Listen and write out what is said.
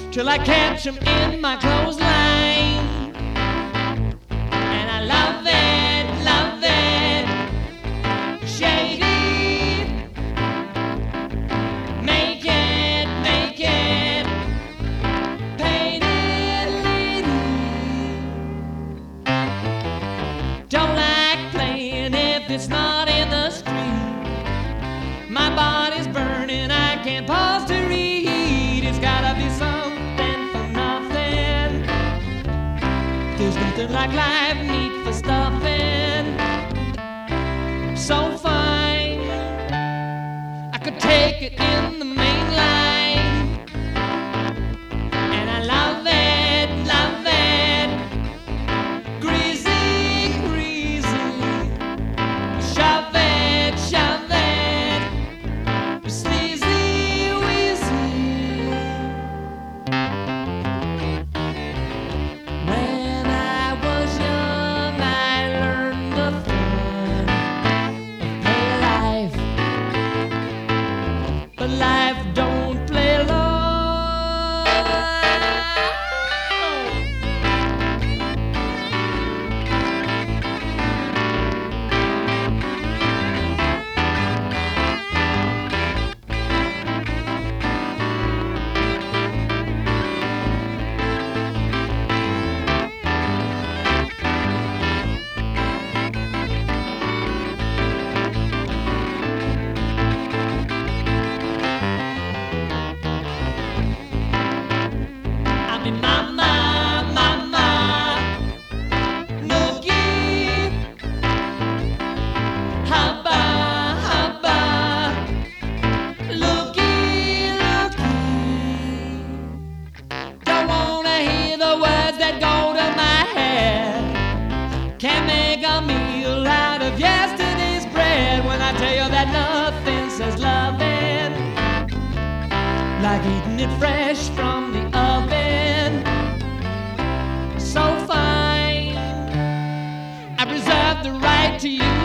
till I catch 'em in my clothesline. And I love it, shady. Make it, painted lady. Don't like playing if it's not in the street. My body's burning, I can't pause to read. It's gotta be something for nothing. There's nothing like life neat for stuffing. So fine, I could take it in the main line. And I love it, greasy, shove it, sleazy, wheezy. When I was young, I learned the fun of play life, but life don't play long. I mean, mama, noogie, hubba, looky. Don't wanna hear the words that go to my head. Can't make a meal out of yesterday's bread when I tell you that nothing says loving like eating it fresh from the oven. So fine, I reserve the right to use